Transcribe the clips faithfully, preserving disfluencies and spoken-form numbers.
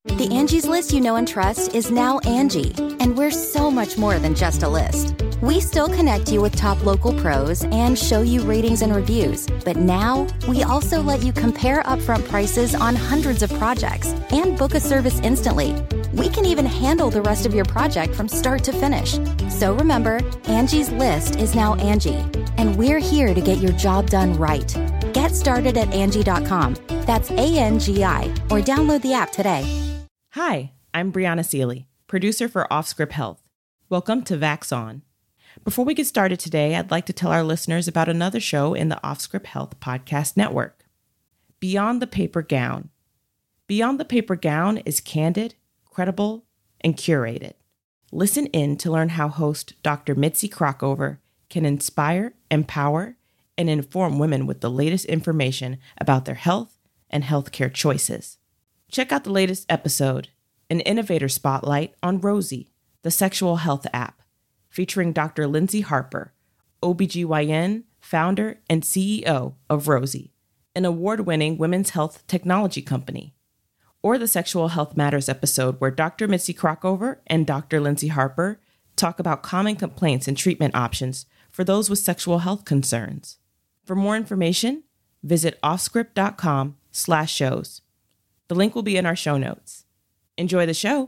The Angie's List you know and trust is now Angie, and we're so much more than just a list. We still connect you with top local pros and show you ratings and reviews, but now we also let you compare upfront prices on hundreds of projects and book a service instantly. We can even handle the rest of your project from start to finish. So remember, Angie's List is now Angie, and we're here to get your job done right. Get started at Angie dot com. That's A N G I, or download the app today. Hi, I'm Brianna Seely, producer for Offscript Health. Welcome to Vax On. Before we get started today, I'd like to tell our listeners about another show in the Offscript Health podcast network, Beyond the Paper Gown. Beyond the Paper Gown is candid, credible, and curated. Listen in to learn how host Doctor Mitzi Krockover can inspire, empower, and inform women with the latest information about their health and healthcare choices. Check out the latest episode, an innovator spotlight on Rosie, the sexual health app, featuring Doctor Lindsay Harper, O B G Y N, founder and C E O of Rosie, an award-winning women's health technology company. Or the Sexual Health Matters episode where Doctor Mitzi Krockover and Doctor Lindsay Harper talk about common complaints and treatment options for those with sexual health concerns. For more information, visit offscript.com slash shows. The link will be in our show notes. Enjoy the show.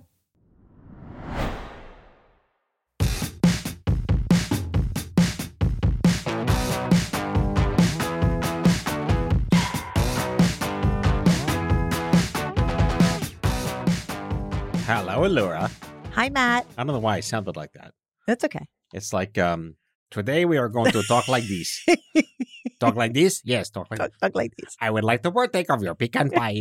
Hello, Allura. Hi, Matt. I don't know why I sounded like that. That's okay. It's like, um, today we are going to talk like this. Talk like this? Yes, talk like Talk, talk like this. I would like to partake of your pecan pie.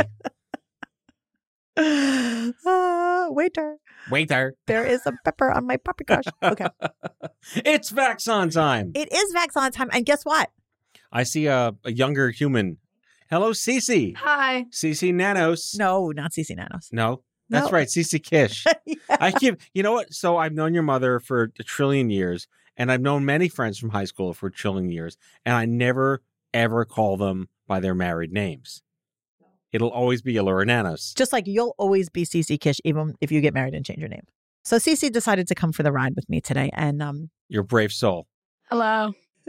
Uh, waiter, Waiter. there is a pepper on my paprika. Okay. It's Vaxon time. It is Vaxon time. And guess what? I see a, a younger human. Hello, Cece. Hi. Cece Nanos. No, not Cece Nanos. No, that's No. right. Cece Kish. Yeah. I keep, you know what? So I've known your mother for a trillion years, and I've known many friends from high school for a trillion years, and I never, ever call them by their married names. It'll always be Allura Nanos. Just like you'll always be Cece Kish, even if you get married and change your name. So Cece decided to come for the ride with me today. And um, Your brave soul. Hello.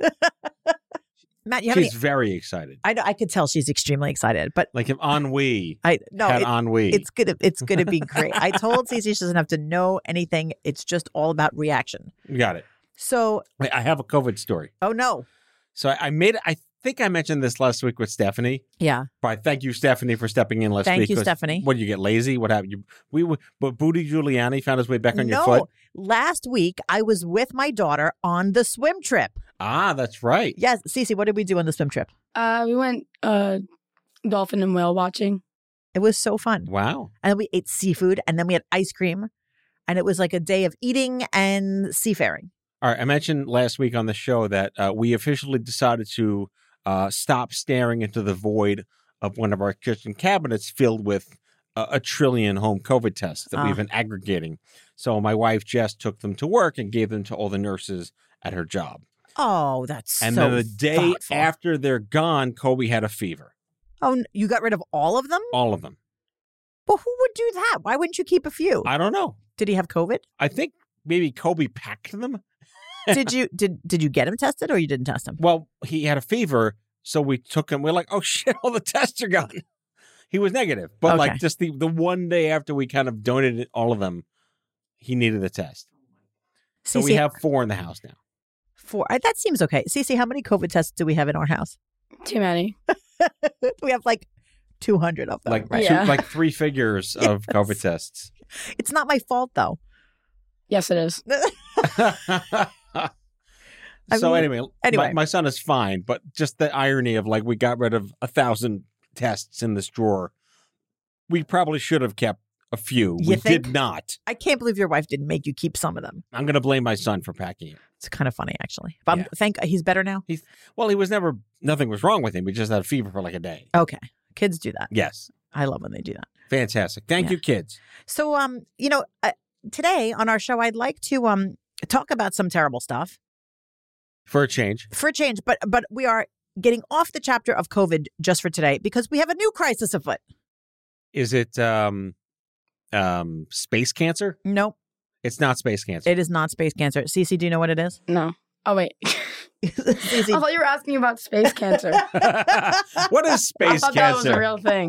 Matt, you have She's any... very excited. I, know- I could tell she's extremely excited. But Like if ennui I no, had it- ennui. it's gonna it's gonna be great. I told Cece she doesn't have to know anything. It's just all about reaction. You got it. So, Wait, I have a COVID story. oh no, So I, I made, I think I mentioned this last week with Stephanie. yeah. But thank you, Stephanie, for stepping in last Thank week. you, 'cause Stephanie. What, did you get lazy? What happened? You, we, we, but Booty Giuliani found his way back on your no, foot? last week I was with my daughter on the swim trip. Ah, that's right. Yes, Cece, what did we do on the swim trip? Uh, we went uh, dolphin and whale watching. It was so fun. Wow. And then we ate seafood and then we had ice cream. And it was like a day of eating and seafaring. All right. I mentioned last week on the show that uh, we officially decided to uh, stop staring into the void of one of our kitchen cabinets filled with uh, a trillion home COVID tests that Ah. we've been aggregating. So my wife, Jess, took them to work and gave them to all the nurses at her job. Oh, that's And so then the day thoughtful. after they're gone, Kobe had a fever. Oh, n- you got rid of all of them? All of them. Well, who would do that? Why wouldn't you keep a few? I don't know. Did he have COVID? I think maybe Kobe packed them. did you did did you get him tested or you didn't test him? Well, he had a fever, so we took him. We're like, oh shit, all the tests are gone. He was negative, but Okay. like just the the one day after we kind of donated all of them, he needed a test. So we Cece, have four in the house now. four. I- That seems okay. Cece, how many COVID tests do we have in our house? Too many. We have like two hundred of them. Like right? two, Yeah. like three figures of Yes. COVID tests. It's not my fault though. Yes, it is. I so mean, anyway, anyway. My, my son is fine, but just the irony of like we got rid of a thousand tests in this drawer. We probably should have kept a few. You we think? did not. I can't believe your wife didn't make you keep some of them. I'm going to blame my son for packing it. It's kind of funny, actually. But Yeah. I'm, thank he's better now. He's well, he was never. Nothing was wrong with him. He just had a fever for like a day. Okay, kids do that. Yes, I love when they do that. fantastic. Thank Yeah. you, kids. So, um, you know, uh, today on our show, I'd like to um talk about some terrible stuff For a change, for a change, but but we are getting off the chapter of COVID just for today because we have a new crisis afoot. is it um, um, space cancer? Nope. It's not space cancer. It is not space cancer. Cece, do you know what it is? No. Oh, wait. Cece. I thought you were asking about space cancer. What is space I thought cancer? that was a real thing.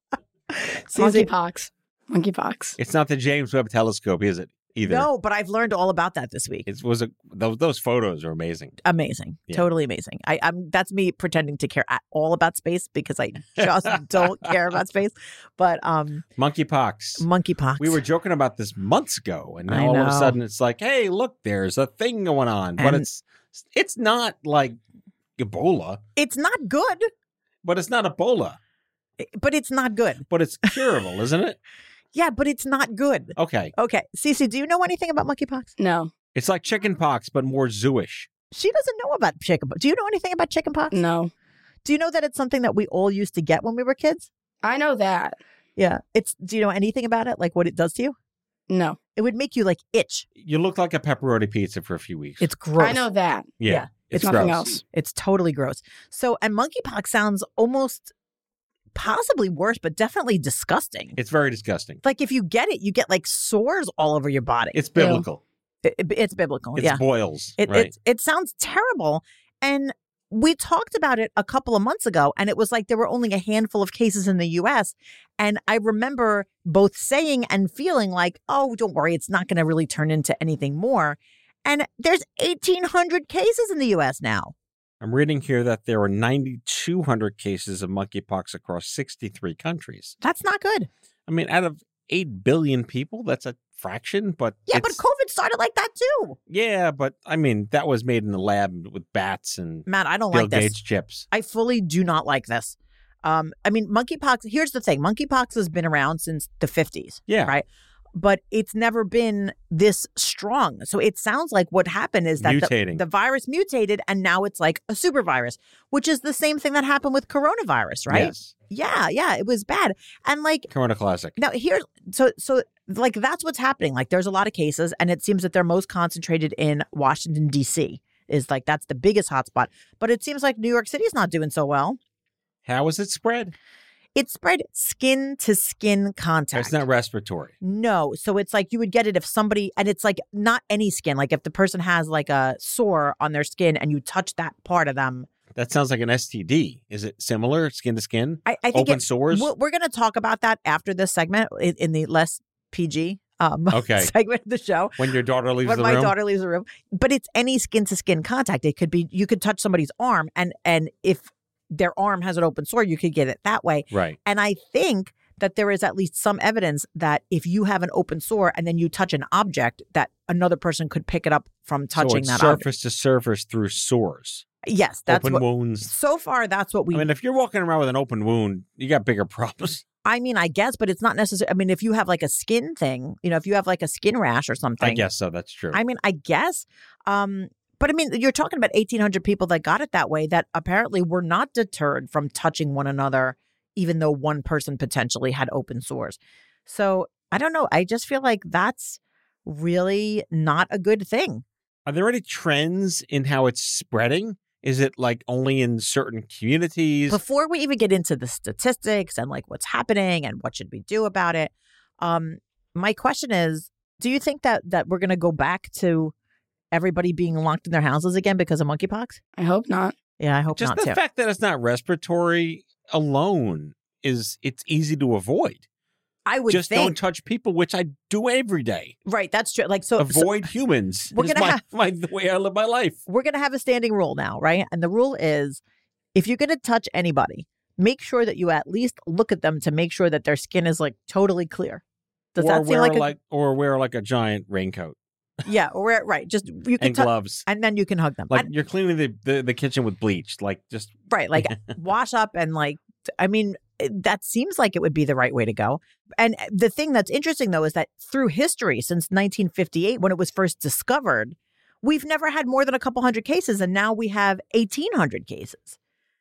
Cece. Monkeypox. Monkeypox. It's not the James Webb Telescope, is it? Either. No, but I've learned all about that this week. It was a those, those photos are amazing. Amazing. Yeah. Totally amazing. I, I'm that's me pretending to care at all about space because I just don't care about space. But um Monkeypox. monkeypox. We were joking about this months ago, and I now all of a know. sudden it's like, hey, look, there's a thing going on. But And- it's it's not like Ebola, It's not good, but it's not Ebola. but it's not good. But it's curable, isn't it? Yeah, but it's not good. Okay. Okay. Cece, do you know anything about monkeypox? No. It's like chickenpox, but more zooish. She doesn't know about chickenpox. Do you know anything about chickenpox? No. Do you know that it's something that we all used to get when we were kids? I know that. Yeah. It's do you know anything about it? Like what it does to you? No. It would make you like itch. You look like a pepperoni pizza for a few weeks. It's gross. I know that. yeah, yeah, it's, Nothing gross. else. It's totally gross. So, and monkeypox sounds almost possibly worse, but definitely disgusting. It's very disgusting. Like if you get it, you get like sores all over your body. It's biblical. It- it- it's biblical. It's yeah. boils. It, right. it, it sounds terrible. And we talked about it a couple of months ago, and it was like there were only a handful of cases in the U S. And I remember both saying and feeling like, oh, don't worry, it's not going to really turn into anything more. And there's eighteen hundred cases in the U S now. I'm reading here that there were nine thousand two hundred cases of monkeypox across sixty-three countries. That's not good. I mean, out of eight billion people, that's a fraction, but Yeah, but it's- COVID started like that too. yeah, but I mean, that was made in the lab with bats and Matt, I don't Bill like this. Gates chips. I fully do not like this. Um, I mean, monkeypox, here's the thing. Monkeypox has been around since the fifties. Yeah. Right. But it's never been this strong. So it sounds like what happened is that the, Mutating. the virus mutated and now it's like a super virus, which is the same thing that happened with coronavirus, right? Yes. Yeah, yeah, it was bad. And like Corona Classic. now here's so so like that's what's happening. Like there's a lot of cases and it seems that they're most concentrated in Washington, D C is like that's the biggest hotspot. But it seems like New York City's not doing so well. How is it spread? It spread skin to skin contact. It's not respiratory. No. So it's like you would get it if somebody, and it's like not any skin. Like if the person has like a sore on their skin and you touch that part of them. That sounds like an S T D. Is it similar, skin to skin? I, I think Open it, sores? We're, we're going to talk about that after this segment in, in the less P G um, Okay. segment of the show. When your daughter leaves When the my room? daughter leaves the room. But it's any skin to skin contact. It could be, you could touch somebody's arm and and if their arm has an open sore, you could get it that way. Right. And I think that there is at least some evidence that if you have an open sore and then you touch an object, that another person could pick it up from touching so it's that object. surface to surface through sores. Yes, that's open what. wounds. So far, that's what we. I mean, if you're walking around with an open wound, you got bigger problems. I mean, I guess, but it's not necessary. I mean, if you have like a skin thing, you know, if you have like a skin rash or something. I guess so. That's true. I mean, I guess. Um, but I mean, you're talking about eighteen hundred people that got it that way that apparently were not deterred from touching one another, even though one person potentially had open sores. So I don't know. I just feel like that's really not a good thing. Are there any trends in how it's spreading? Is it like only in certain communities? Before we even get into the statistics and like what's happening and what should we do about it, um, my question is, do you think that that we're going to go back to everybody being locked in their houses again because of monkeypox? I hope not. Yeah, I hope Just not the too. fact that it's not respiratory alone is it's easy to avoid. I would Just think. don't touch people, which I do every day. Right, that's true. Like so, so Avoid humans. we're It's gonna my, have- my the way I live my life. we're going to have a standing rule now, right? And the rule is if you're going to touch anybody, make sure that you at least look at them to make sure that their skin is like totally clear. Does or that seem wear like a like or wear like a giant raincoat yeah, or wear right? Just you can and touch gloves. and then you can hug them. Like And- you're cleaning the, the, the kitchen with bleach. Like just right, like wash up and like I mean it- that seems like it would be the right way to go. And the thing that's interesting though is that through history since nineteen fifty-eight when it was first discovered, we've never had more than a couple hundred cases and now we have eighteen hundred cases.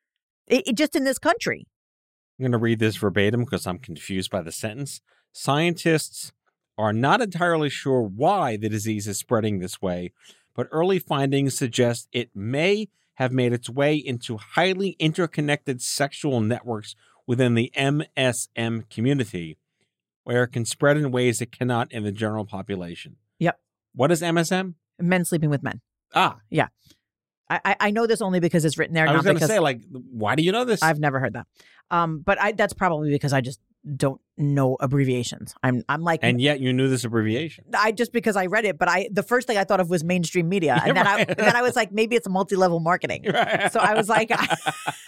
It, it just in this country. I'm going to read this verbatim because I'm confused by the sentence. Scientists are not entirely sure why the disease is spreading this way, but early findings suggest it may have made its way into highly interconnected sexual networks within the M S M community, where it can spread in ways it cannot in the general population. Yep. What is M S M? Men sleeping with men. Ah. Yeah. I, I, I know this only because it's written there. I was going to say, like, why do you know this? I've never heard that. Um, but I, that's probably because I just don't know abbreviations. I'm I'm like, and yet you knew this abbreviation. I just because I read it, but I the first thing I thought of was mainstream media, and then right. I then I was like, maybe it's a multi-level marketing. Right. So I was like, I,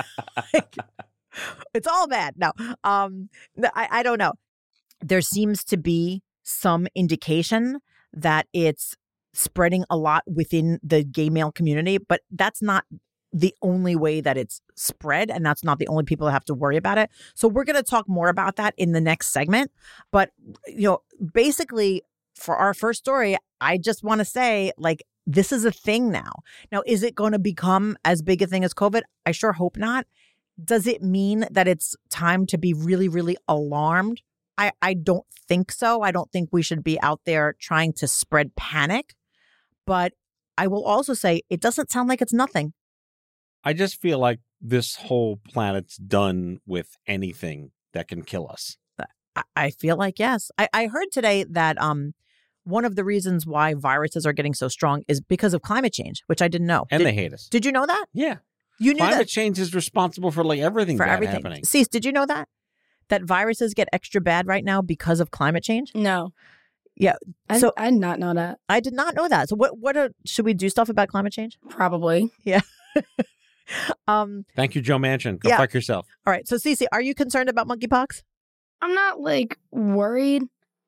it's all bad. No, um, I I don't know. There seems to be some indication that it's spreading a lot within the gay male community, but that's not the only way that it's spread, and that's not the only people that have to worry about it. So we're going to talk more about that in the next segment. But, you know, basically for our first story, I just want to say, like, this is a thing now. Now, is it going to become as big a thing as COVID? I sure hope not. Does it mean that it's time to be really, really alarmed? I, I don't think so. I don't think we should be out there trying to spread panic. But I will also say it doesn't sound like it's nothing. I just feel like this whole planet's done with anything that can kill us. I, I feel like, yes. I, I heard today that um, one of the reasons why viruses are getting so strong is because of climate change, which I didn't know. And did, they hate us. Did you know that? Yeah. You knew Climate that? change is responsible for like everything For bad everything. happening. Cease, did you know that? That viruses get extra bad right now because of climate change? No. Yeah. I, So I did not know that. I did not know that. So what, what are, should we do stuff about climate change? Probably. Yeah. um. Thank you, Joe Manchin. Go Yeah. fuck yourself. All right. So, Cece, are you concerned about monkeypox? I'm not like worried,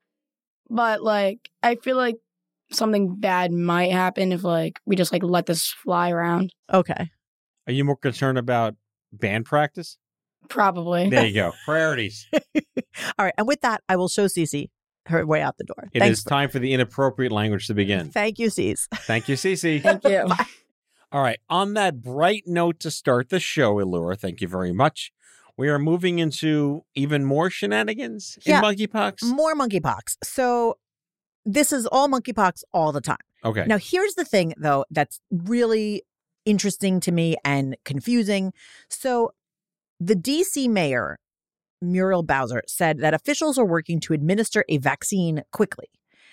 but like I feel like something bad might happen if like we just like let this fly around. Okay. Are you more concerned about band practice? Probably. There you go. Priorities. All right. And with that, I will show Cece her way out the door. It Thanks is for- time for the inappropriate language to begin. Thank you, Cece. Thank you, Cece. Thank you. All right. On that bright note to start the show, Elura, thank you very much. We are moving into even more shenanigans in Yeah. monkeypox. More monkeypox. So this is all monkeypox all the time. Okay. Now, here's the thing, though, that's really interesting to me and confusing. So the D C mayor, Muriel Bowser, said that officials are working to administer a vaccine quickly.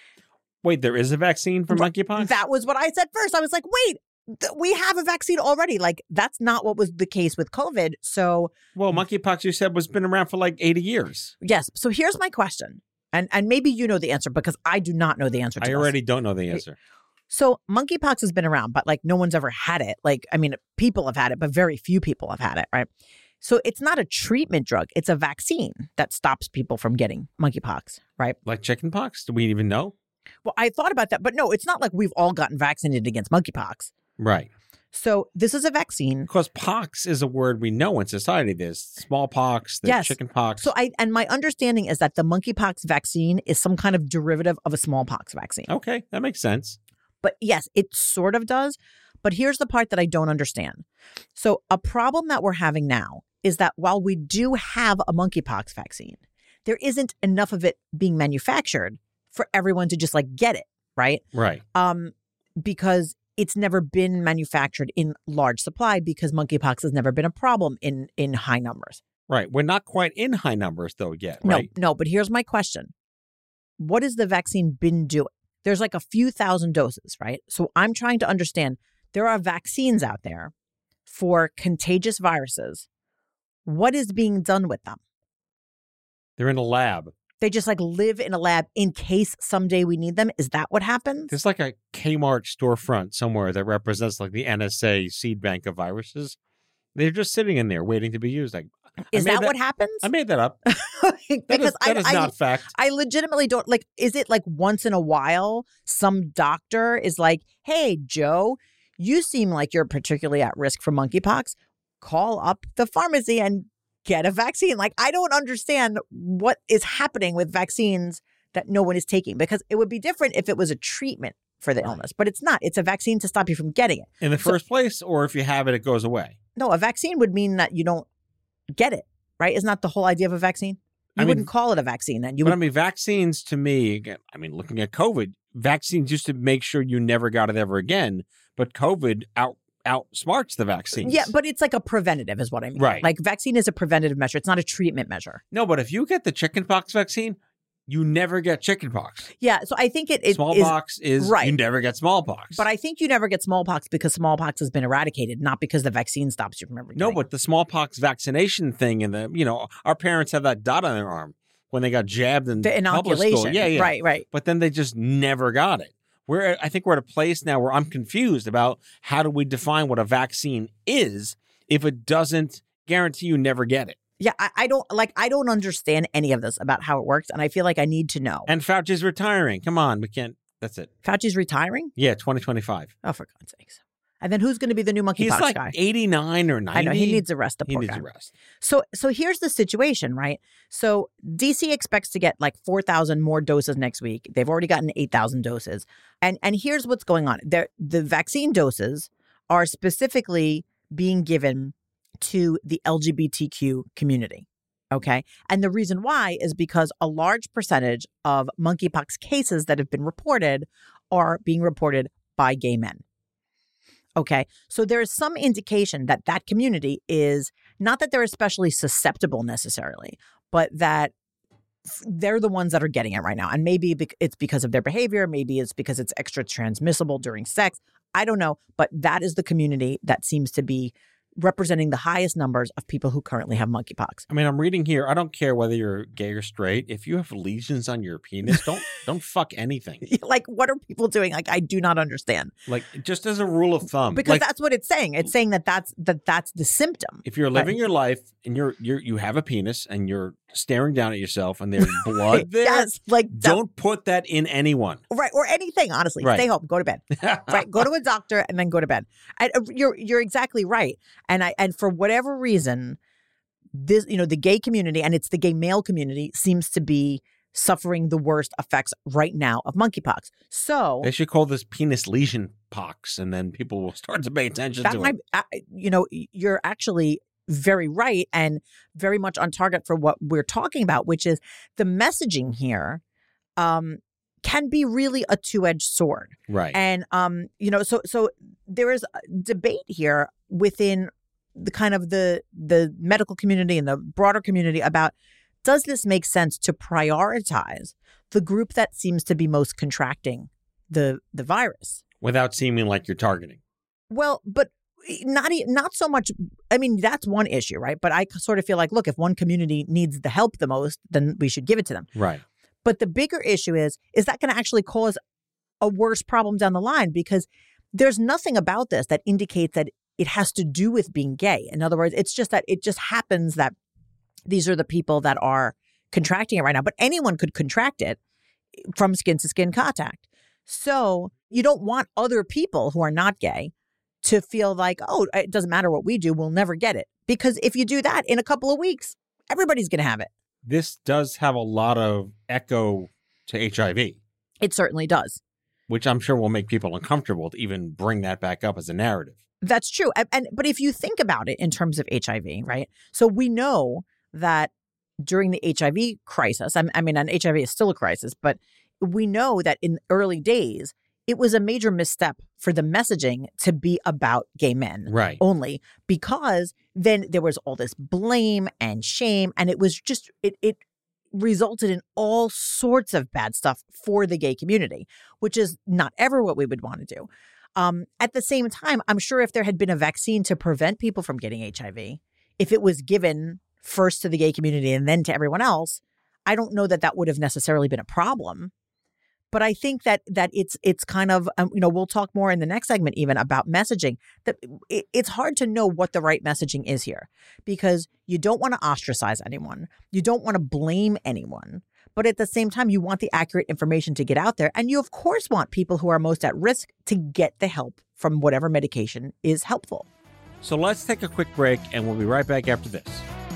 Wait, there is a vaccine for monkeypox? That was what I said first. I was like, wait, th- we have a vaccine already. Like, that's not what was the case with COVID. So, Well, monkeypox, you said, was been around for like eighty years. yes. So here's my question. And and maybe you know the answer because I do not know the answer to I this. already don't know the answer. So monkeypox has been around, but like no one's ever had it. Like, I mean, people have had it, but very few people have had it, right? So it's not a treatment drug. It's a vaccine that stops people from getting monkeypox, right? Like chickenpox? Do we even know? Well, I thought about that, but no, it's not like we've all gotten vaccinated against monkeypox. Right. So this is a vaccine. Because pox is a word we know in society. There's smallpox, there's Yes. chickenpox. So I and my understanding is that the monkeypox vaccine is some kind of derivative of a smallpox vaccine. Okay, that makes sense. But yes, it sort of does. But here's the part that I don't understand. So a problem that we're having now is that while we do have a monkeypox vaccine, there isn't enough of it being manufactured for everyone to just like get it, right? Right. Um, because it's never been manufactured in large supply because monkeypox has never been a problem in in high numbers. Right. We're not quite in high numbers, though, yet, right? No, no, but here's my question. What has the vaccine been doing? There's like a few thousand doses, right? So I'm trying to understand, there are vaccines out there for contagious viruses. What is being done with them? They're in a lab. They just like live in a lab in case someday we need them. Is that what happens? There's like a Kmart storefront somewhere that represents like the N S A seed bank of viruses. They're just sitting in there waiting to be used. Like, Is I made that, what happens? I made that up. because That is, that I, is I, not fact. I legitimately don't like, is it like once in a while some doctor is like, hey, Joe, you seem like you're particularly at risk for monkeypox. Call up the pharmacy and get a vaccine. Like, I don't understand what is happening with vaccines that no one is taking, because it would be different if it was a treatment for the illness, but it's not. It's a vaccine to stop you from getting it. In the So- first place, or if you have it, it goes away. No, a vaccine would mean that you don't get it, right? Isn't that the whole idea of a vaccine? You I mean- wouldn't call it a vaccine then. You But would I mean, vaccines to me, again, I mean, looking at COVID, vaccines used to make sure you never got it ever again, but COVID out outsmarts the vaccines. Yeah, but it's like a preventative is what I mean. Right. Like vaccine is a preventative measure. It's not a treatment measure. No, but if you get the chickenpox vaccine, you never get chickenpox. Yeah, so I think it, it smallpox is, is right. You never get smallpox. But I think you never get smallpox because smallpox has been eradicated, not because the vaccine stops you from ever getting. No, but the smallpox vaccination thing and the, you know, our parents have that dot on their arm when they got jabbed in the public inoculation. school. Yeah, yeah. Right, right. But then they just never got it. We're at, I think we're at a place now where I'm confused about how do we define what a vaccine is if it doesn't guarantee you never get it. Yeah, I, I don't like. I don't understand any of this about how it works, and I feel like I need to know. And Fauci's retiring. Come on, we can't. That's it. Fauci's retiring? Yeah, twenty twenty-five. Oh, for God's sakes! And then who's going to be the new monkeypox He's like guy? eighty-nine or ninety. I know he needs a rest. The He poor needs guy. a rest. So, so here's the situation, right? So D C expects to get like four thousand more doses next week. They've already gotten eight thousand doses, and and here's what's going on: They're, the vaccine doses are specifically being given to the L G B T Q community. Okay. And the reason why is because a large percentage of monkeypox cases that have been reported are being reported by gay men. Okay. So there is some indication that that community is not that they're especially susceptible necessarily, but that they're the ones that are getting it right now. And maybe it's because of their behavior. Maybe it's because it's extra transmissible during sex. I don't know. But that is the community that seems to be representing the highest numbers of people who currently have monkeypox. I mean, I'm reading here. I don't care whether you're gay or straight. If you have lesions on your penis, don't don't fuck anything. Like, what are people doing? Like, I do not understand. Like, just as a rule of thumb, because like, that's what it's saying. It's saying that that's that that's the symptom. if you're living right? your life and you're you're you have a penis and you're staring down at yourself and there's blood there, yes, like don't put that in anyone. Right, or anything. Honestly, Right. Stay home, go to bed. Right, go to a doctor and then go to bed. I, you're you're exactly right. And I and for whatever reason, this you know the gay community and it's the gay male community seems to be suffering the worst effects right now of monkeypox. So They should call this penis lesion pox, and then people will start to pay attention that to might, it. I, you know, you're actually very right and very much on target for what we're talking about, which is the messaging here um, can be really a two-edged sword. Right. And, um, you know, so so there is a debate here within the kind of the the medical community and the broader community about, does this make sense to prioritize the group that seems to be most contracting the the virus? Without seeming like you're targeting. Well, but not e- not so much. I mean, that's one issue, right? But I sort of feel like, look, if one community needs the help the most, then we should give it to them. Right. But the bigger issue is, is that going to actually cause a worse problem down the line? Because there's nothing about this that indicates that it has to do with being gay. In other words, it's just that it just happens that these are the people that are contracting it right now. But anyone could contract it from skin to skin contact. So you don't want other people who are not gay to feel like, oh, it doesn't matter what we do, we'll never get it. Because if you do that in a couple of weeks, everybody's going to have it. This does have a lot of echo to H I V. It certainly does. Which I'm sure will make people uncomfortable to even bring that back up as a narrative. That's true. And, and but if you think about it in terms of H I V, right? So we know that during the H I V crisis, I, I mean, and H I V is still a crisis, but we know that in early days, it was a major misstep for the messaging to be about gay men Right. only, because then there was all this blame and shame, and it was just it it resulted in all sorts of bad stuff for the gay community, which is not ever what we would want to do. Um, at the same time, I'm sure if there had been a vaccine to prevent people from getting H I V, if it was given first to the gay community and then to everyone else, I don't know that that would have necessarily been a problem. But I think that that it's it's kind of, um, you know, we'll talk more in the next segment even about messaging, that it, it's hard to know what the right messaging is here, because you don't want to ostracize anyone. You don't want to blame anyone. But at the same time, you want the accurate information to get out there. And you, of course, want people who are most at risk to get the help from whatever medication is helpful. So let's take a quick break, and we'll be right back after this.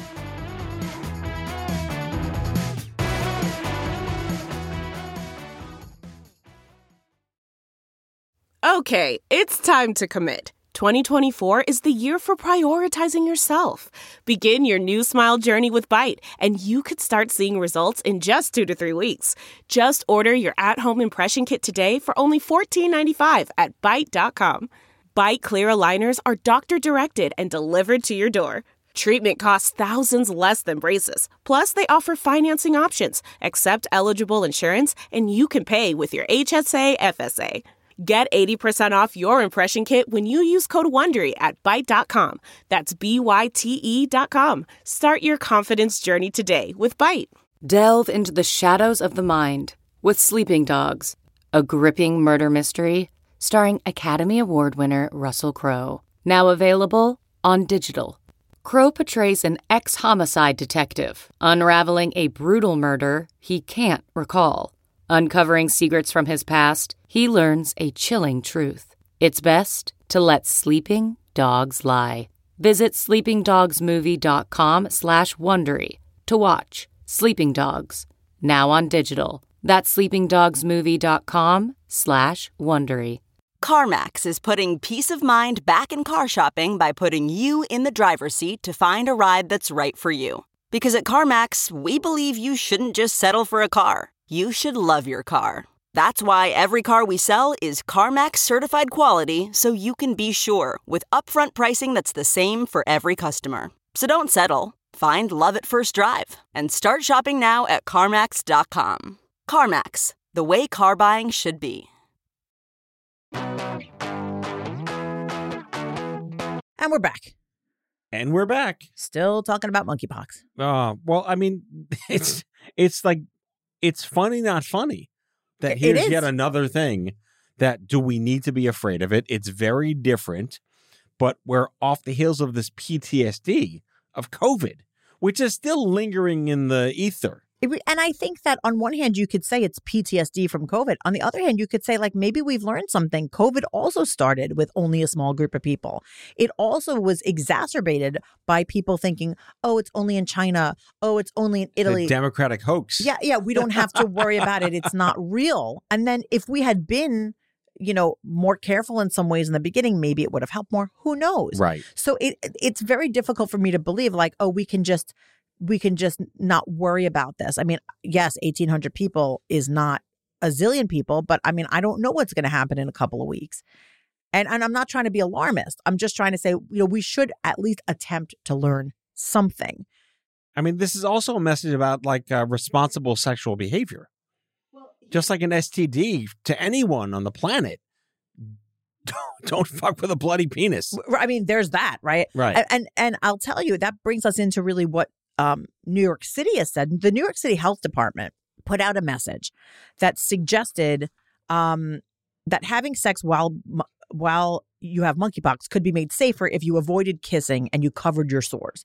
Okay, it's time to commit. twenty twenty-four is the year for prioritizing yourself. Begin your new smile journey with Byte, and you could start seeing results in just two to three weeks. Just order your at-home impression kit today for only fourteen ninety-five at byte dot com. Byte clear aligners are doctor-directed and delivered to your door. Treatment costs thousands less than braces. Plus, they offer financing options, accept eligible insurance, and you can pay with your H S A F S A. Get eighty percent off your impression kit when you use code WONDERY at byte dot com. That's B Y T E dot com. Start your confidence journey today with Byte. Delve into the shadows of the mind with Sleeping Dogs, a gripping murder mystery starring Academy Award winner Russell Crowe. Now available on digital. Crowe portrays an ex-homicide detective unraveling a brutal murder he can't recall. Uncovering secrets from his past, he learns a chilling truth. It's best to let sleeping dogs lie. Visit sleepingdogsmovie.com slash Wondery to watch Sleeping Dogs, now on digital. That's sleepingdogsmovie.com slash Wondery. CarMax is putting peace of mind back in car shopping by putting you in the driver's seat to find a ride that's right for you. Because at CarMax, we believe you shouldn't just settle for a car. You should love your car. That's why every car we sell is CarMax certified quality, so you can be sure with upfront pricing that's the same for every customer. So don't settle. Find love at first drive and start shopping now at CarMax dot com. CarMax, the way car buying should be. And we're back. And we're back. Still talking about monkeypox. Uh, well, I mean, it's it's like, it's funny, not funny. That It here's is. yet another thing that do we need to be afraid of it? It's very different, but we're off the heels of this P T S D of COVID, which is still lingering in the ether. It re- And I think that on one hand, you could say it's P T S D from COVID. On the other hand, you could say, like, maybe we've learned something. COVID also started with only a small group of people. It also was exacerbated by people thinking, oh, it's only in China. Oh, it's only in Italy. The Democratic hoax. Yeah, yeah, we don't have to worry about it. It's not real. And then if we had been, you know, more careful in some ways in the beginning, maybe it would have helped more. Who knows? Right. So it it's very difficult for me to believe, like, oh, we can just we can just not worry about this. I mean, yes, eighteen hundred people is not a zillion people, but I mean, I don't know what's going to happen in a couple of weeks. And and I'm not trying to be alarmist. I'm just trying to say, you know, we should at least attempt to learn something. I mean, this is also a message about like uh, responsible sexual behavior. Just like an S T D to anyone on the planet. Don't, don't fuck with a bloody penis. I mean, there's that, right? Right. And and, and I'll tell you, that brings us into really what um, New York City has said. The New York City Health Department put out a message that suggested um, that having sex while while you have monkeypox could be made safer if you avoided kissing and you covered your sores.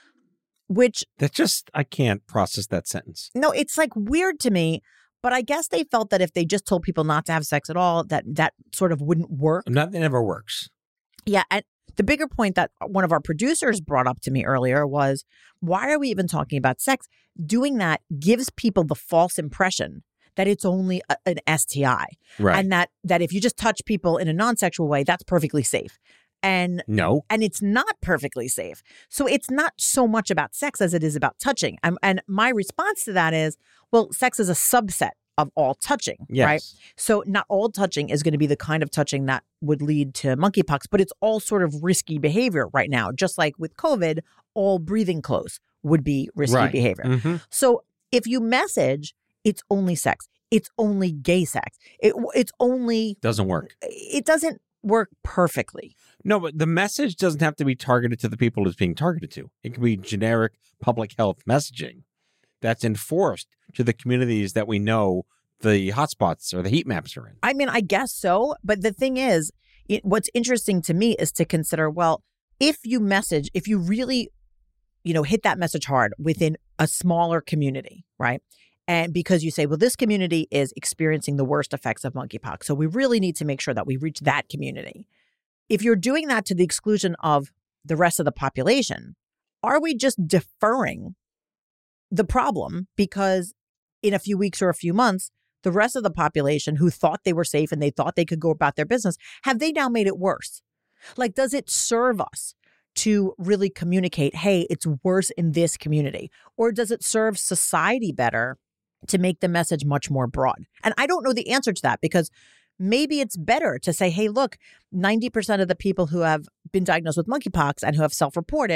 Which that just I can't process that sentence. No, it's like weird to me. But I guess they felt that if they just told people not to have sex at all, that that sort of wouldn't work. Nothing ever works. Yeah. And the bigger point that one of our producers brought up to me earlier was, why are we even talking about sex? Doing that gives people the false impression that it's only a, an S T I. Right. And that that if you just touch people in a non-sexual way, that's perfectly safe. And no, and it's not perfectly safe. So it's not so much about sex as it is about touching. Um, and my response to that is, well, sex is a subset of all touching, yes. right? So not all touching is going to be the kind of touching that would lead to monkeypox, but it's all sort of risky behavior right now. Just like with COVID, all breathing close would be risky right. behavior. Mm-hmm. So if you message, it's only sex, it's only gay sex, it, it's only doesn't work. It doesn't work perfectly. No, but the message doesn't have to be targeted to the people it's being targeted to. It can be generic public health messaging that's enforced to the communities that we know the hotspots or the heat maps are in. I mean, I guess so. But the thing is, it, what's interesting to me is to consider, well, if you message, if you really, you know, hit that message hard within a smaller community, right? And because you say, well, this community is experiencing the worst effects of monkeypox, so we really need to make sure that we reach that community. If you're doing that to the exclusion of the rest of the population, are we just deferring the problem because in a few weeks or a few months, the rest of the population who thought they were safe and they thought they could go about their business, have they now made it worse? Like, does it serve us to really communicate, hey, it's worse in this community? Or does it serve society better to make the message much more broad? And I don't know the answer to that, because maybe it's better to say, hey, look, ninety percent of the people who have been diagnosed with monkeypox and who have self-reported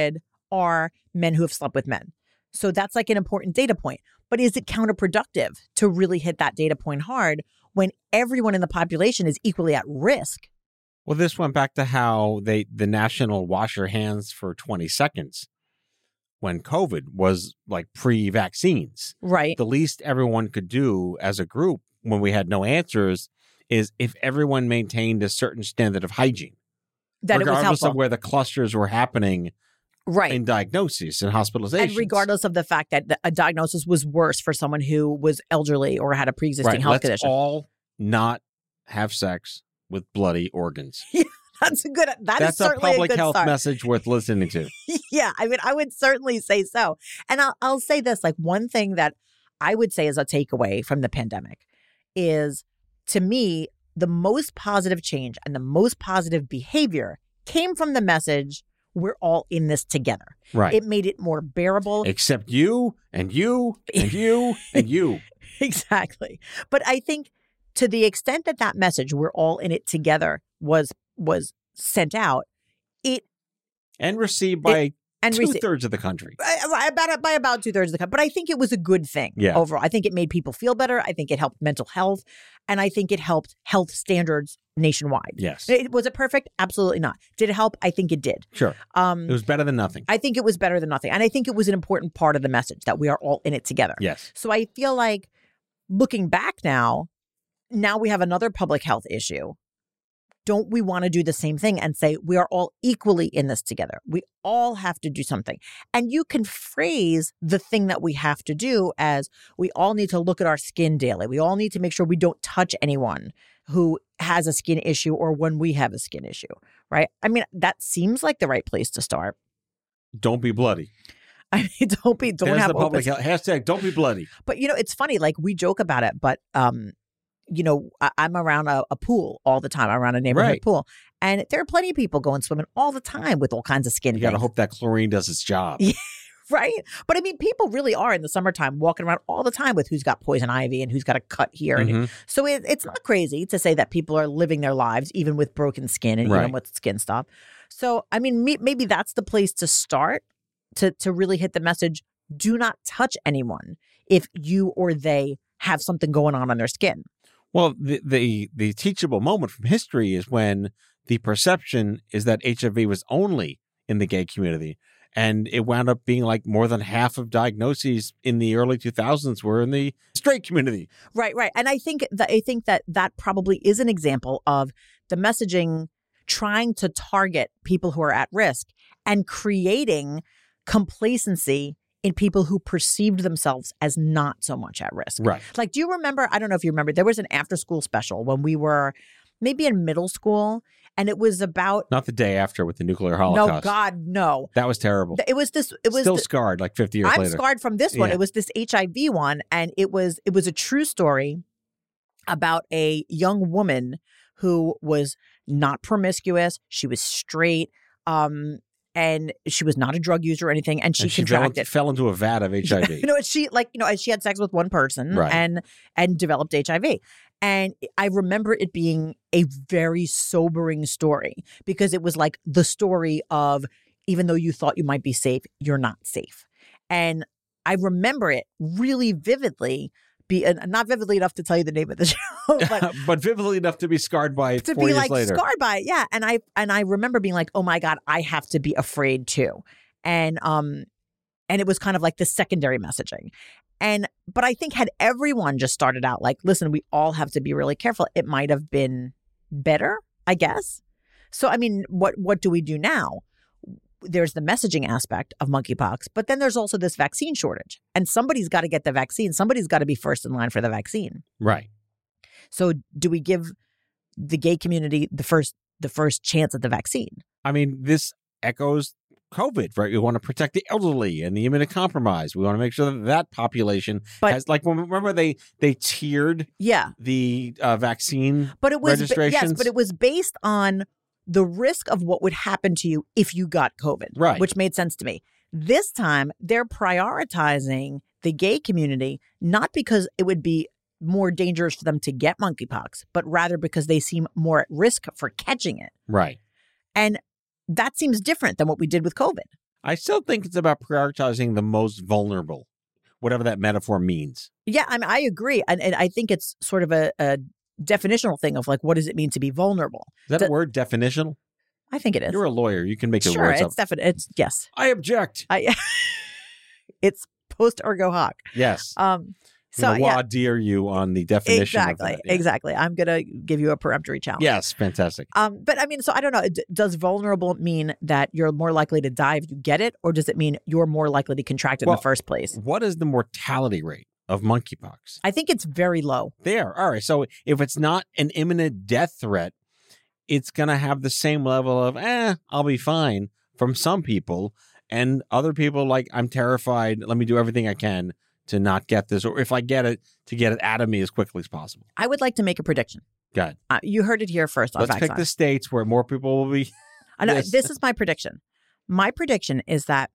are men who have slept with men. So that's like an important data point. But is it counterproductive to really hit that data point hard when everyone in the population is equally at risk? Well, this went back to how they the national wash your hands for twenty seconds when COVID was like pre-vaccines. Right. The least everyone could do as a group when we had no answers is if everyone maintained a certain standard of hygiene. That it was regardless helpful. of where the clusters were happening Right. in diagnoses and hospitalizations. And regardless of the fact that the, a diagnosis was worse for someone who was elderly or had a pre-existing right. health Let's condition. all not have sex with bloody organs. That's a good, that That's is certainly a public a good health start. message worth listening to. Yeah, I mean, I would certainly say so. And I'll, I'll say this, like one thing that I would say is a takeaway from the pandemic is, to me, the most positive change and the most positive behavior came from the message, we're all in this together. Right. It made it more bearable. Except you and you and you and you. Exactly. But I think to the extent that that message, we're all in it together, was was sent out, it And received by it, and two rece- thirds of the country. by about by about two thirds of the country. But I think it was a good thing Yeah. overall. I think it made people feel better. I think it helped mental health, and I think it helped health standards nationwide. Yes. It, was it perfect? Absolutely not. Did it help? I think it did. Sure. Um, It was better than nothing. I think it was better than nothing, and I think it was an important part of the message that we are all in it together. Yes. So I feel like looking back now, now we have another public health issue. Don't we want to do the same thing and say we are all equally in this together? We all have to do something. And you can phrase the thing that we have to do as we all need to look at our skin daily. We all need to make sure we don't touch anyone who has a skin issue or when we have a skin issue, right? I mean, that seems like the right place to start. Don't be bloody. I mean, don't be, don't There's have the public open- health. Hashtag don't be bloody. But, you know, it's funny, like we joke about it, but, um, you know, I- I'm around a, a pool all the time. I'm around a neighborhood Right. pool. And there are plenty of people going swimming all the time with all kinds of skin You got to things, hope that chlorine does its job. Yeah. right? But I mean, people really are in the summertime walking around all the time with who's got poison ivy and who's got a cut here. And Mhm. so it, it's not crazy to say that people are living their lives even with broken skin and Right. even with skin stuff. So, I mean, me, maybe that's the place to start to to really hit the message. Do not touch anyone if you or they have something going on on their skin. Well, the, the the teachable moment from history is when the perception is that H I V was only in the gay community. And it wound up being like more than half of diagnoses in the early two thousands were in the straight community. Right, right. And I think that I think that that probably is an example of the messaging trying to target people who are at risk and creating complacency in people who perceived themselves as not so much at risk. Right. Like, do you remember? I don't know if you remember, there was an after school special when we were maybe in middle school, and it was about Not the day after with the nuclear holocaust. no, God, no. That was terrible. It was this. It was Still the- scarred like fifty years I'm later. scarred from this one. Yeah. It was this H I V one, and it was it was a true story about a young woman who was not promiscuous. She was straight, um, and she was not a drug user or anything. And she and she fell, contracted. fell into a vat of H I V. You know, she like you know, she had sex with one person Right. and and developed H I V. And I remember it being a very sobering story because it was like the story of even though you thought you might be safe, you're not safe. And I remember it really vividly. Be uh, not vividly enough to tell you the name of the show, but but vividly enough to be scarred by it to four be years like later. scarred by it. Yeah. And I and I remember being like, oh my God, I have to be afraid too. And um and it was kind of like the secondary messaging. And but I think had everyone just started out like, listen, we all have to be really careful, it might have been better, I guess. So I mean, what what do we do now? There's the messaging aspect of monkeypox, but then there's also this vaccine shortage. And somebody's got to get the vaccine. Somebody's got to be first in line for the vaccine. Right. So do we give the gay community the first the first chance at the vaccine? I mean, this echoes COVID, right? We want to protect the elderly and the immunocompromised. We want to make sure that that population But- has, like, when, remember they they tiered Yeah. the uh, vaccine But it was ba- yes, registrations? but it was based on the risk of what would happen to you if you got COVID, Right. which made sense to me. This time, they're prioritizing the gay community, not because it would be more dangerous for them to get monkeypox, but rather because they seem more at risk for catching it. Right. And that seems different than what we did with COVID. I still think it's about prioritizing the most vulnerable, whatever that metaphor means. Yeah, I mean, I agree. And, and I think it's sort of a, a definitional thing of like, what does it mean to be vulnerable? Is that The- a word, definitional? I think it is. You're a lawyer. You can make the Sure, words it's up. definite. It's yes. I object. I. It's post ergo hoc. Yes. Um. So, So I'm yeah, gonna deer you on the definition exactly, of that. Yeah. exactly. I'm gonna give you a peremptory challenge. Yes, fantastic. Um. But I mean, so I don't know. D- Does vulnerable mean that you're more likely to die if you get it, or does it mean you're more likely to contract it in Well, the first place? What is the mortality rate of monkeypox? I think it's very low. There. All right. So if it's not an imminent death threat, it's going to have the same level of, eh, I'll be fine from some people. And other people like, I'm terrified. Let me do everything I can to not get this. Or if I get it, to get it out of me as quickly as possible. I would like to make a prediction. Go ahead. Uh, you heard it here first on Let's Vax pick On. the states where more people will be. I know, Yes. this is my prediction. My prediction is that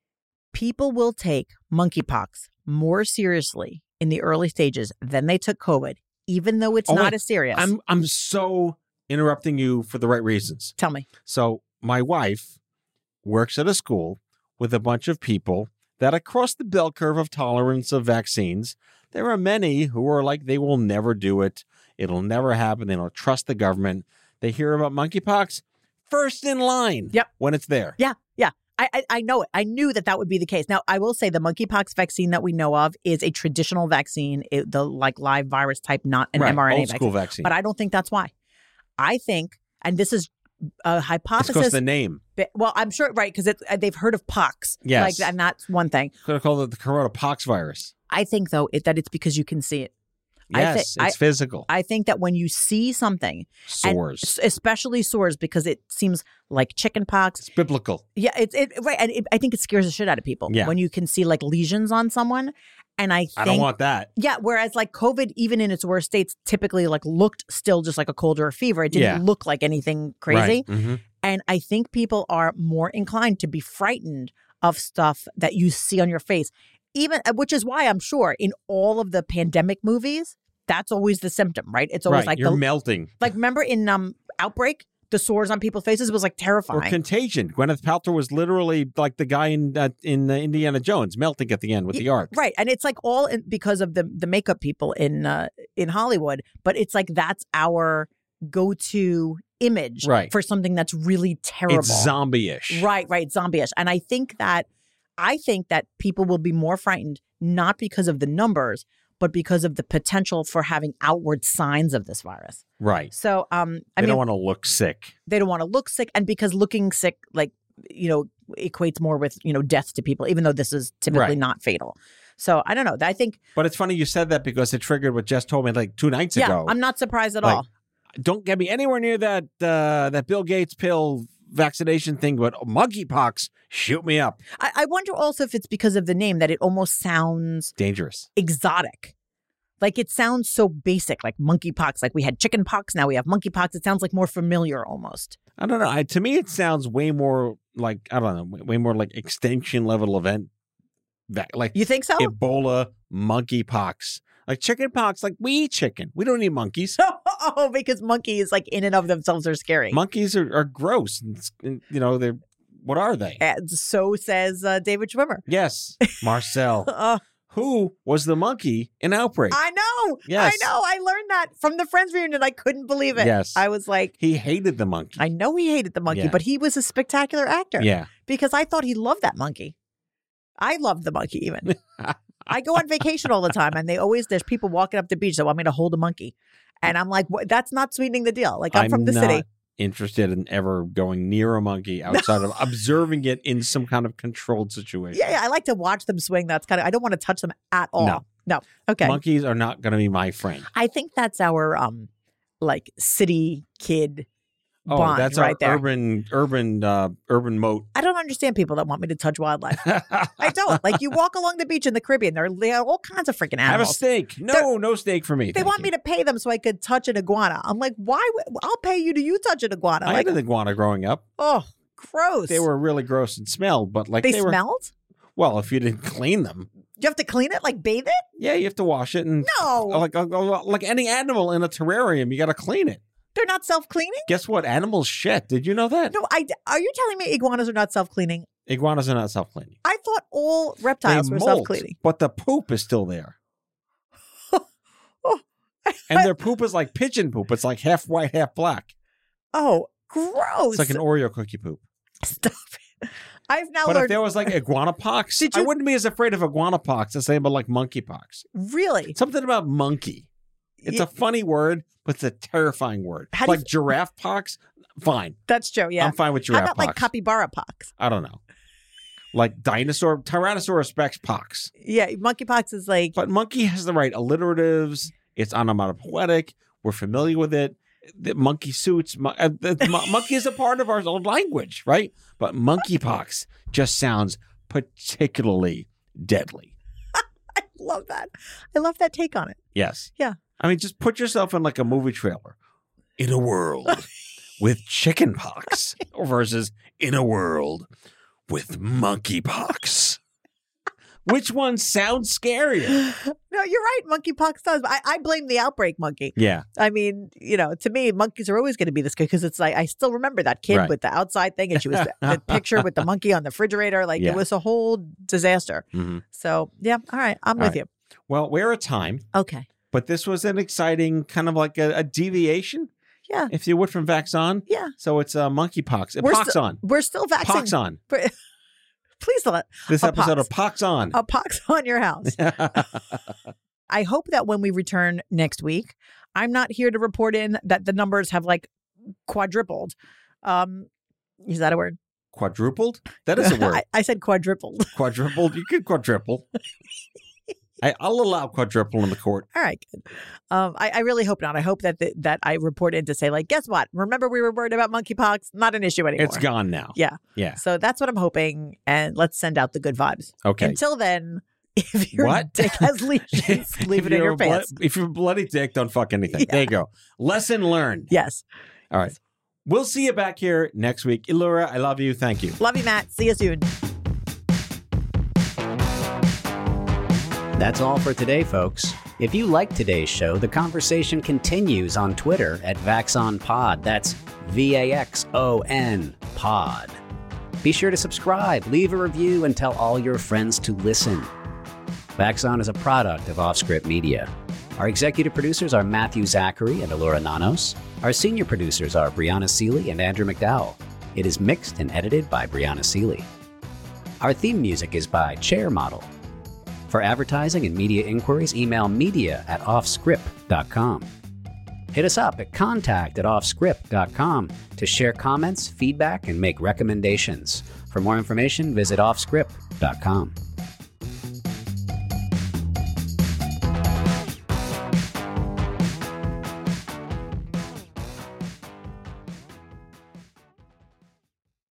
people will take monkeypox more seriously in the early stages than they took COVID, even though it's Oh, not wait. as serious. I'm I'm so interrupting you for the right reasons. Tell me. So my wife works at a school with a bunch of people that across the bell curve of tolerance of vaccines, there are many who are like, they will never do it. It'll never happen. They don't trust the government. They hear about monkeypox first in line Yep. when it's there. Yeah, yeah. I, I I know it. I knew that that would be the case. Now, I will say the monkeypox vaccine that we know of is a traditional vaccine, it, the like live virus type, not an Right, mRNA old school vaccine. vaccine. But I don't think that's why. I think, and this is a It's hypothesis. because the name. but- well, I'm sure, right, because they've heard of pox. Yes. Like, and that's one thing. Could have called it the corona pox virus. I think, though, it, that it's because you can see it. I thi- Yes, I- it's physical. I think that when you see something, and Sores. s- especially sores, because it seems like chicken pox. It's biblical. Yeah, it's it right, and it, I think it scares the shit out of people Yeah. when you can see like lesions on someone. And I think, I don't want that. yeah. Whereas like COVID, even in its worst states, typically like looked still just like a cold or a fever. It didn't Yeah. look like anything crazy. Right. Mhm. And I think people are more inclined to be frightened of stuff that you see on your face, even which is why I'm sure in all of the pandemic movies, that's always the symptom, right? It's always Right. like You're the melting. like remember in um Outbreak, the sores on people's faces was like Or terrifying. Contagion. Gwyneth Paltrow was literally like the guy in uh, in uh, Indiana Jones, melting at the end with the arc. Right, and it's like all in, because of the the makeup people in uh, in Hollywood. But it's like that's our go to image Right. for something that's really terrible. It's zombie-ish. Right, right, zombie-ish. And I think that I think that people will be more frightened not because of the numbers, but because of the potential for having outward signs of this virus. Right. So, um, I They mean, don't want to look sick. they don't want to look sick, and because looking sick, like you know, equates more with you know death to people, even though this is typically Right. not fatal. So I don't know. I think But it's funny you said that because it triggered what Jess told me like two nights yeah, ago. I'm not surprised at Like, all. Don't get me anywhere near that uh, that Bill Gates pill vaccination thing, but monkeypox, shoot me up. I, I wonder also if it's because of the name that it almost sounds Dangerous. exotic. Like it sounds so basic, like monkeypox. Like we had chicken pox, now we have monkeypox. It sounds like more familiar almost. I don't know. I, to me, it sounds way more like, I don't know, way, way more like extinction level event. That, like You think so? Ebola, monkeypox. Like chicken pox, like we eat chicken. We don't eat monkeys. Oh, because monkeys, like in and of themselves, are scary. Monkeys are, are gross. And, it's- and, you know, they're, what are they? And so says uh, David Schwimmer. Yes, Marcel. Uh, Who was the monkey in Outbreak? I know. Yes. I know. I learned that from the Friends reunion. I couldn't believe it. Yes. I was like, He hated the monkey. I know he hated the monkey, Yeah. but he was a spectacular actor. Yeah. Because I thought he loved that monkey. I loved the monkey even. I go on vacation all the time, and they always there's people walking up the beach that want me to hold a monkey, and I'm like, what? That's not sweetening the deal. Like I'm, from the not city. interested in ever going near a monkey outside of observing it in some kind of controlled situation. Yeah, yeah, I like to watch them swing. That's kind of I don't want to touch them at all. No. no. Okay. Monkeys are not going to be my friend. I think that's our um, like city kid Oh, bond that's right our there. urban, urban, uh, urban moat. I don't understand people that want me to touch wildlife. I don't. Like you walk along the beach in the Caribbean, there they have all kinds of freaking Have a animals. steak. No, no steak for me. They want me to pay them so I could touch an iguana. I'm like, why? would- I'll pay you to you touch an iguana. I Like, had an iguana growing up. oh, gross. They were really gross and smelled, but like They, they, were. smelled? Well, if you didn't clean them, You have to clean it, like bathe it? yeah, you have to wash it and No. like like any animal in a terrarium, you got to clean it. They're not self-cleaning? Guess what? Animals shit. Did you know that? No, I, are you telling me iguanas are not self-cleaning? Iguanas are not self-cleaning. I thought all reptiles They were molt, self-cleaning. but the poop is still there. Oh. And their poop is like pigeon poop. It's like half white, half black. Oh, gross. It's like an Oreo cookie poop. Stop it. I've now But learned. if there was like iguana pox, Did I you- wouldn't be as afraid of iguana pox as same about like monkey pox. Really? Something about monkey. It's Yeah. a funny word, but it's a terrifying word. How do you Like giraffe pox, fine. That's true. Yeah. I'm fine with How giraffe about pox. like capybara pox? I don't know. Like dinosaur, Tyrannosaurus rex pox. Yeah, monkeypox is like. But monkey has the right alliteratives. It's onomatopoetic. We're familiar with it. The monkey suits. Mo- uh, the, the mo- monkey is a part of our own language, right? But monkeypox just sounds particularly deadly. I love that. I love that take on it. Yes. Yeah. I mean, just put yourself in like a movie trailer. In a world with chicken pox versus in a world with monkeypox. Which one sounds scarier? No, you're right. Monkeypox does. I, I blame the outbreak monkey. Yeah. I mean, you know, to me, monkeys are always going to be this good because it's like I still remember that kid Right. with the outside thing, and she was the, the picture with the monkey on the refrigerator. Like Yeah. it was a whole disaster. Mhm. So yeah, all right, I'm All with right. Well, we're at time, you. Okay, but this was an exciting kind of like a, a deviation, yeah, if you would, from Vaxon. yeah. So it's uh, monkeypox. Uh, We're Pox still- on. We're still vaccinating. Pox on. Please don't let This a episode pox. of Pox on. a pox on your house. I hope that when we return next week, I'm not here to report in that the numbers have like quadrupled. Um, is that a word? Quadrupled? That is a word. I, I said quadrupled. Quadrupled? You could quadruple. I, I'll allow quadruple in the court. All right, good. Um, I, I really hope not. I hope that the, that I report in to say like, guess what? Remember we were worried about monkeypox? Not an issue anymore. It's gone now. Yeah. Yeah. So that's what I'm hoping, and let's send out the good vibes. Okay. Until then, if your What? dick has lesions, leave If it in you're your a blo- pants. if you're a bloody dick, don't fuck anything. Yeah. There you go. Lesson learned. Yes. All right. We'll see you back here next week. Ilura, I love you. Thank you. Love you, Matt. See you soon. That's all for today, folks. If you like today's show, the conversation continues on Twitter at VaxonPod. That's V A X O N Pod. Be sure to subscribe, leave a review, and tell all your friends to listen. Vaxon is a product of Offscript Media. Our executive producers are Matthew Zachary and Alora Nanos. Our senior producers are Brianna Seeley and Andrew McDowell. It is mixed and edited by Brianna Seeley. Our theme music is by Chair Model. For advertising and media inquiries, email media at offscript dot com. Hit us up at contact at offscript dot com to share comments, feedback, and make recommendations. For more information, visit offscript dot com.